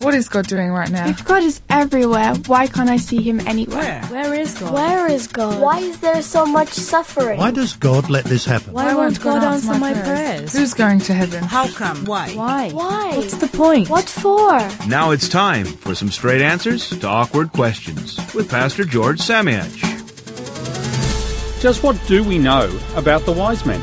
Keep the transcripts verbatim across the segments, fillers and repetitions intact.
What is God doing right now? If God is everywhere, why can't I see him anywhere? Where? Where is God? Where is God? Why is there so much suffering? Why does God let this happen? Why, Why won't God, God answer my prayers? prayers? Who's going to heaven? How come? Why? Why? Why? What's the point? What for? Now it's time for some straight answers to awkward questions with Pastor George Samiach. Just what do we know about the wise men?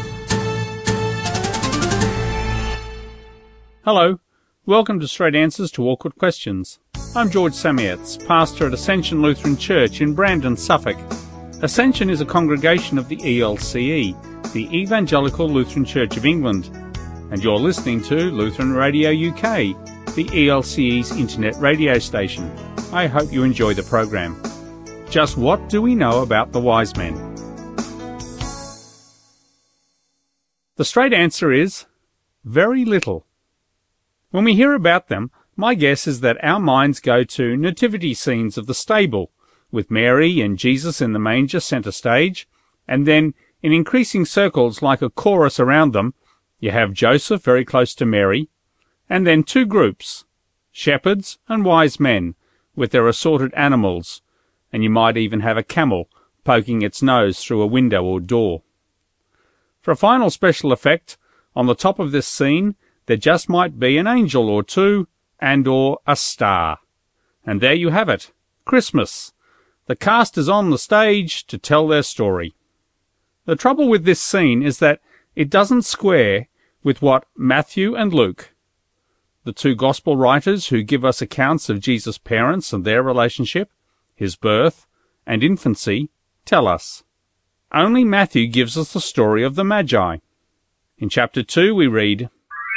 Hello, welcome to Straight Answers to Awkward Questions. I'm George Samiach, pastor at Ascension Lutheran Church in Brandon, Suffolk. Ascension is a congregation of the E L C E, the Evangelical Lutheran Church of England, and you're listening to Lutheran Radio U K, the E L C E's internet radio station. I hope you enjoy the program. Just what do we know about the wise men? The straight answer is very little. When we hear about them, my guess is that our minds go to nativity scenes of the stable, with Mary and Jesus in the manger centre stage, and then, in increasing circles like a chorus around them, you have Joseph very close to Mary, and then two groups, shepherds and wise men, with their assorted animals, and you might even have a camel poking its nose through a window or door. For a final special effect, on the top of this scene, there just might be an angel or two, and or a star. And there you have it, Christmas. The cast is on the stage to tell their story. The trouble with this scene is that it doesn't square with what Matthew and Luke, the two gospel writers who give us accounts of Jesus' parents and their relationship, his birth and infancy, tell us. Only Matthew gives us the story of the Magi. In chapter two we read,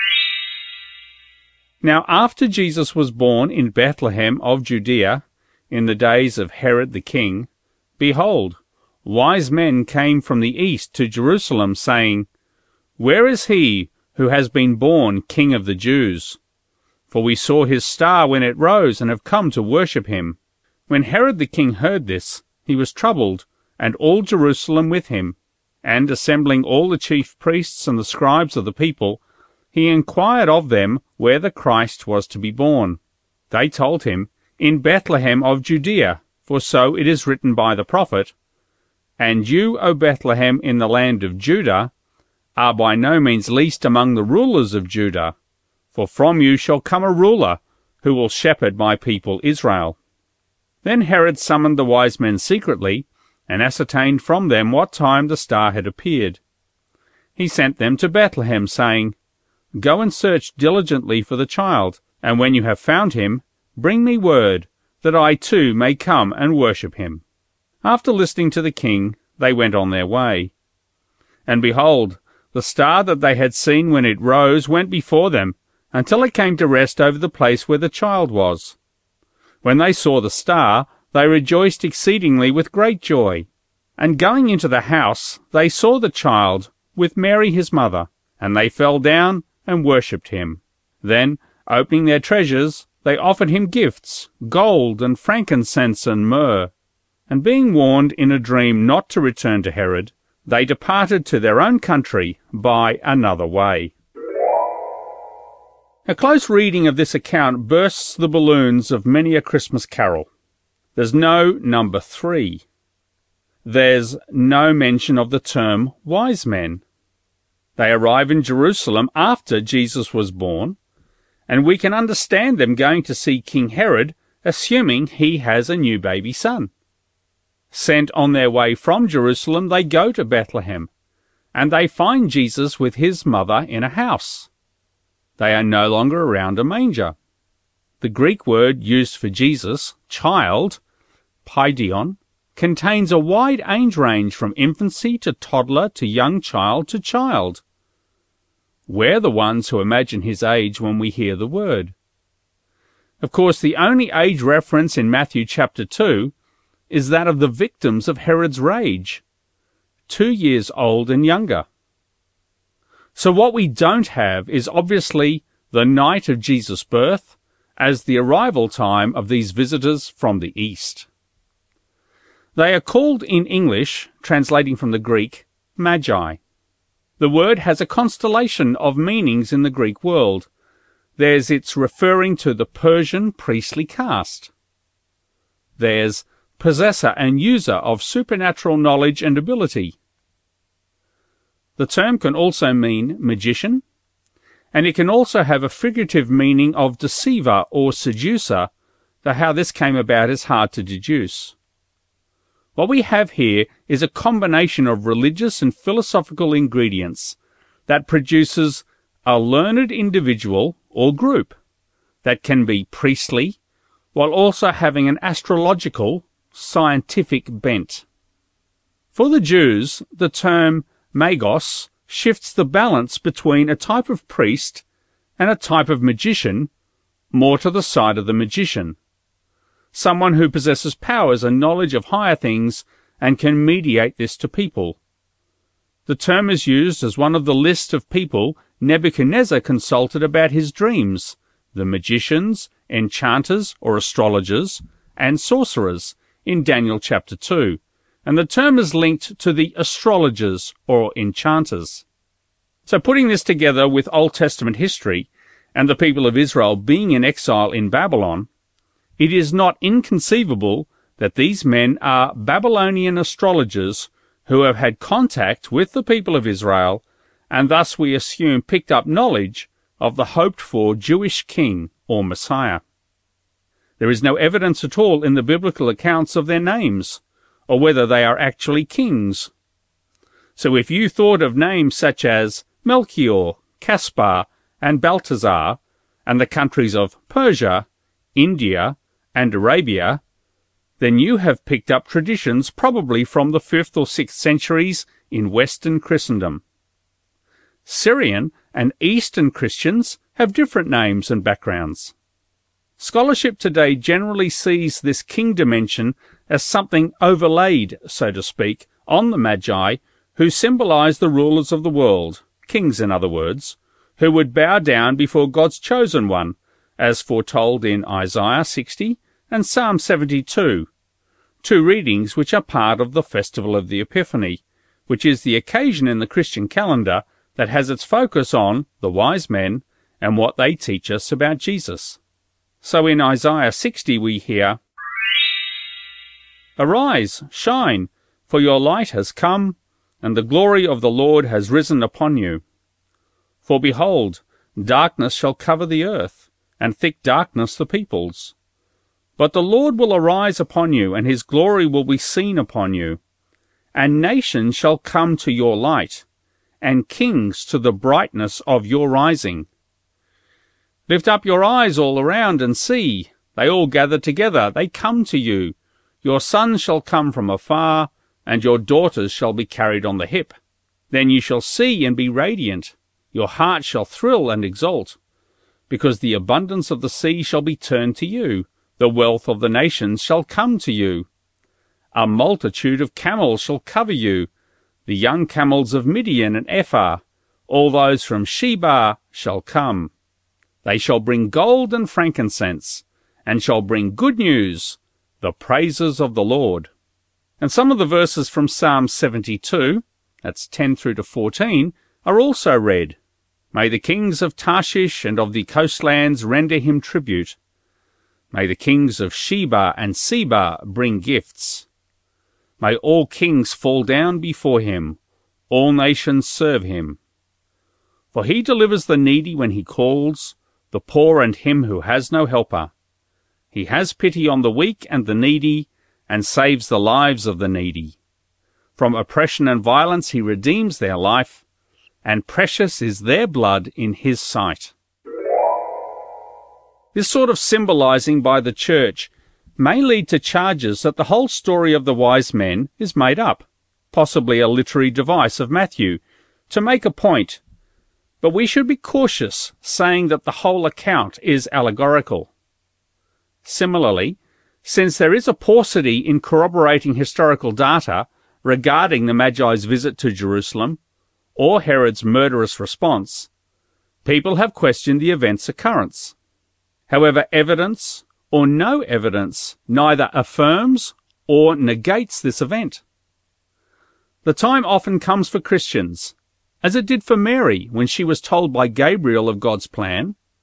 Now after Jesus was born in Bethlehem of Judea, in the days of Herod the king, behold, wise men came from the east to Jerusalem, saying, Where is he who has been born King of the Jews? For we saw his star when it rose, and have come to worship him. When Herod the king heard this, he was troubled, and all Jerusalem with him. And assembling all the chief priests and the scribes of the people, he inquired of them where the Christ was to be born. They told him, In Bethlehem of Judea, for so it is written by the prophet, And you, O Bethlehem, in the land of Judah, are by no means least among the rulers of Judah, for from you shall come a ruler, who will shepherd my people Israel. Then Herod summoned the wise men secretly, and ascertained from them what time the star had appeared. He sent them to Bethlehem, saying, Go and search diligently for the child, and when you have found him, bring me word, that I too may come and worship him. After listening to the king, they went on their way. And behold, the star that they had seen when it rose went before them, until it came to rest over the place where the child was. When they saw the star, they rejoiced exceedingly with great joy. And going into the house, they saw the child, with Mary his mother, and they fell down and worshipped him. Then, opening their treasures, they offered him gifts, gold and frankincense and myrrh. And being warned in a dream not to return to Herod, they departed to their own country by another way. A close reading of this account bursts the balloons of many a Christmas carol. There's no number three. There's no mention of the term wise men. They arrive in Jerusalem after Jesus was born, and we can understand them going to see King Herod, assuming he has a new baby son. Sent on their way from Jerusalem, they go to Bethlehem, and they find Jesus with his mother in a house. They are no longer around a manger. The Greek word used for Jesus, child, paidion, contains a wide age range from infancy to toddler to young child to child. We're the ones who imagine his age when we hear the word. Of course, the only age reference in Matthew chapter two is that of the victims of Herod's rage, two years old and younger. So what we don't have is obviously the night of Jesus' birth as the arrival time of these visitors from the east. They are called in English, translating from the Greek, magi. The word has a constellation of meanings in the Greek world, There's its referring to the Persian priestly caste. There's possessor and user of supernatural knowledge and ability. The term can also mean magician, and it can also have a figurative meaning of deceiver or seducer, though how this came about is hard to deduce. What we have here is a combination of religious and philosophical ingredients that produces a learned individual or group that can be priestly while also having an astrological, scientific bent. For the Jews, the term magos shifts the balance between a type of priest and a type of magician more to the side of the magician, someone who possesses powers and knowledge of higher things and can mediate this to people. The term is used as one of the list of people Nebuchadnezzar consulted about his dreams, the magicians, enchanters or astrologers, and sorcerers in Daniel chapter two, and the term is linked to the astrologers or enchanters. So putting this together with Old Testament history and the people of Israel being in exile in Babylon, it is not inconceivable that these men are Babylonian astrologers who have had contact with the people of Israel and thus we assume picked up knowledge of the hoped-for Jewish king or Messiah. There is no evidence at all in the biblical accounts of their names, or whether they are actually kings. So if you thought of names such as Melchior, Caspar, and Balthazar, and the countries of Persia, India, and Arabia, then you have picked up traditions probably from the fifth or sixth centuries in Western Christendom. Syrian and Eastern Christians have different names and backgrounds. Scholarship today generally sees this king dimension as something overlaid, so to speak, on the Magi, who symbolize the rulers of the world, kings in other words, who would bow down before God's chosen one, as foretold in Isaiah sixty and Psalm seventy-two, two readings which are part of the Festival of the Epiphany, which is the occasion in the Christian calendar that has its focus on the wise men and what they teach us about Jesus. So in Isaiah sixty we hear, "Arise, shine, for your light has come, and the glory of the Lord has risen upon you. For behold, darkness shall cover the earth, and thick darkness the peoples. But the Lord will arise upon you, and his glory will be seen upon you. And nations shall come to your light, and kings to the brightness of your rising. Lift up your eyes all around and see. They all gather together, they come to you. Your sons shall come from afar, and your daughters shall be carried on the hip. Then you shall see and be radiant. Your heart shall thrill and exult, because the abundance of the sea shall be turned to you. The wealth of the nations shall come to you. A multitude of camels shall cover you, the young camels of Midian and Ephah, all those from Sheba shall come. They shall bring gold and frankincense, and shall bring good news, the praises of the Lord." And some of the verses from Psalm seventy-two, that's ten through to fourteen, are also read. "May the kings of Tarshish and of the coastlands render him tribute. May the kings of Sheba and Seba bring gifts. May all kings fall down before him, all nations serve him. For he delivers the needy when he calls, the poor and him who has no helper. He has pity on the weak and the needy, and saves the lives of the needy. From oppression and violence he redeems their life, and precious is their blood in his sight." This sort of symbolizing by the church may lead to charges that the whole story of the wise men is made up, possibly a literary device of Matthew, to make a point. But we should be cautious saying that the whole account is allegorical. Similarly, since there is a paucity in corroborating historical data regarding the Magi's visit to Jerusalem, or Herod's murderous response, people have questioned the event's occurrence. However, evidence or no evidence neither affirms or negates this event. The time often comes for Christians, as it did for Mary when she was told by Gabriel of God's plan,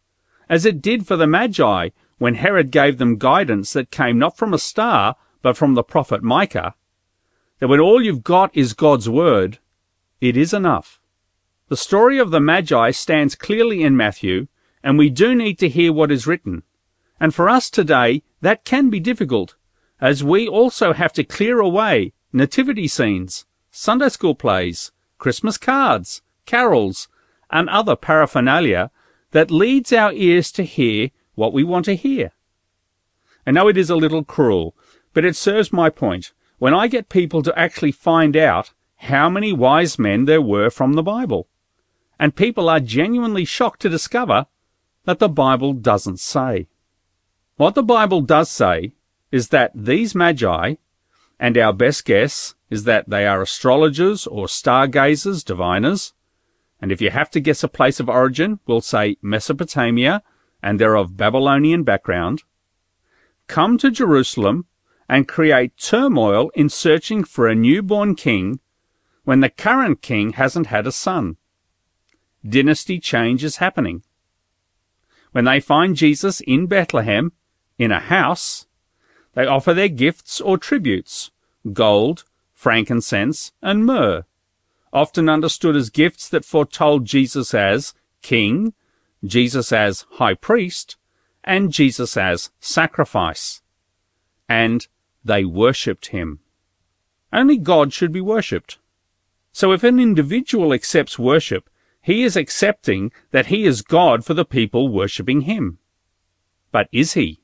as it did for the Magi when Herod gave them guidance that came not from a star, but from the prophet Micah, that when all you've got is God's word, it is enough. The story of the Magi stands clearly in Matthew, and we do need to hear what is written. And for us today, that can be difficult, as we also have to clear away nativity scenes, Sunday school plays, Christmas cards, carols, and other paraphernalia that leads our ears to hear what we want to hear. I know it is a little cruel, but it serves my point when I get people to actually find out how many wise men there were from the Bible. And people are genuinely shocked to discover that the Bible doesn't say. What the Bible does say is that these Magi, and our best guess is that they are astrologers or stargazers, diviners, and if you have to guess a place of origin, we'll say Mesopotamia, and they're of Babylonian background, come to Jerusalem and create turmoil in searching for a newborn king when the current king hasn't had a son. Dynasty change is happening. When they find Jesus in Bethlehem, in a house, they offer their gifts or tributes, gold, frankincense, and myrrh, often understood as gifts that foretold Jesus as king, Jesus as high priest, and Jesus as sacrifice. And they worshipped him. Only God should be worshipped. So if an individual accepts worship, he is accepting that he is God for the people worshipping him. But is he?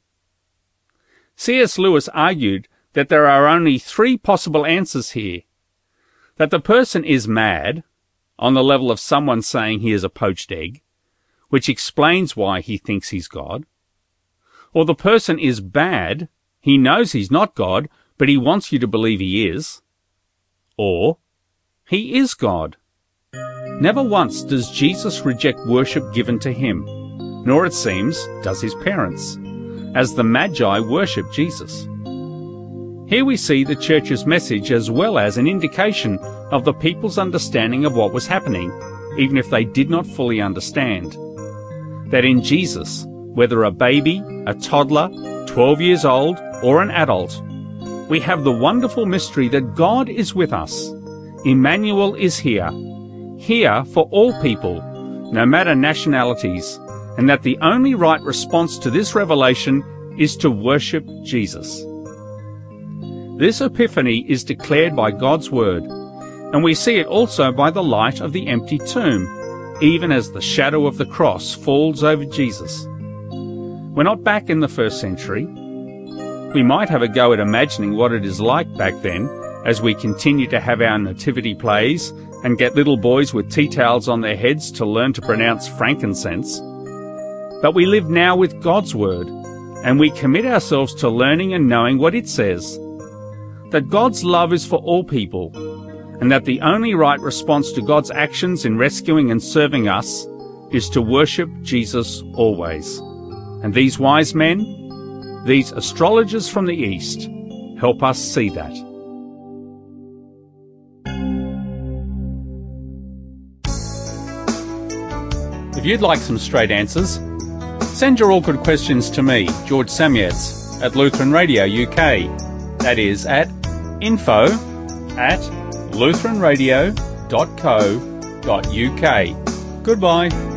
C S Lewis argued that there are only three possible answers here. That the person is mad, on the level of someone saying he is a poached egg, which explains why he thinks he's God. Or the person is bad, he knows he's not God, but he wants you to believe he is. Or he is God. Never once does Jesus reject worship given to him, nor, it seems, does his parents, as the Magi worship Jesus. Here we see the church's message as well as an indication of the people's understanding of what was happening, even if they did not fully understand. That in Jesus, whether a baby, a toddler, twelve years old, or an adult, we have the wonderful mystery that God is with us. Emmanuel is here, here for all people, no matter nationalities, and that the only right response to this revelation is to worship Jesus. This epiphany is declared by God's word, and we see it also by the light of the empty tomb, even as the shadow of the cross falls over Jesus. We're not back in the first century. We might have a go at imagining what it is like back then, as we continue to have our nativity plays and get little boys with tea towels on their heads to learn to pronounce frankincense. But we live now with God's word, and we commit ourselves to learning and knowing what it says, that God's love is for all people, and that the only right response to God's actions in rescuing and serving us is to worship Jesus always. And these wise men, these astrologers from the East, help us see that. If you'd like some straight answers, send your awkward questions to me, George Samietz, at Lutheran Radio U K. That is at info at lutheran radio dot co dot uk. Goodbye.